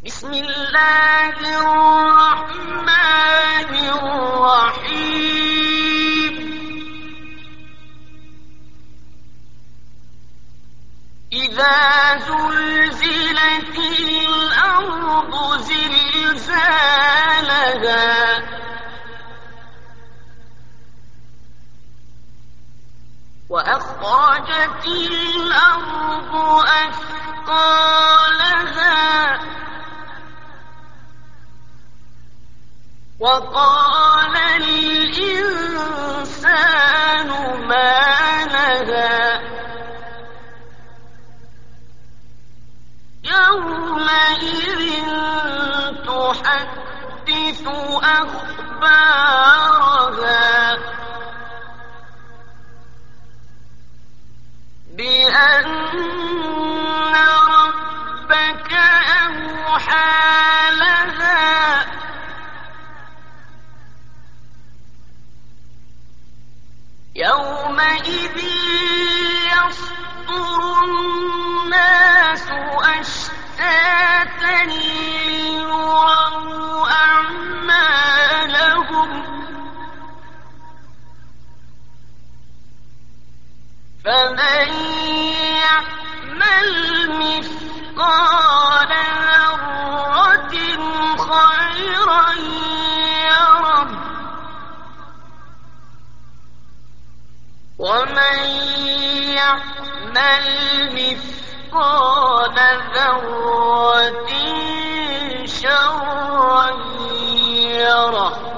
بسم الله الرحمن الرحيم. إذا زلزلت الأرض زلزالها وأخرجت الأرض أثقالها وقال الإنسان ما لها يومئذ تحدث أخبارها بأن ربك أوحى لها يومئذ يصدر الناس أشتاتا ليروا أعمالهم فمن يعمل مثقال ذرة خيرا يره ومن يعمل مثقال ذرة شرا يره.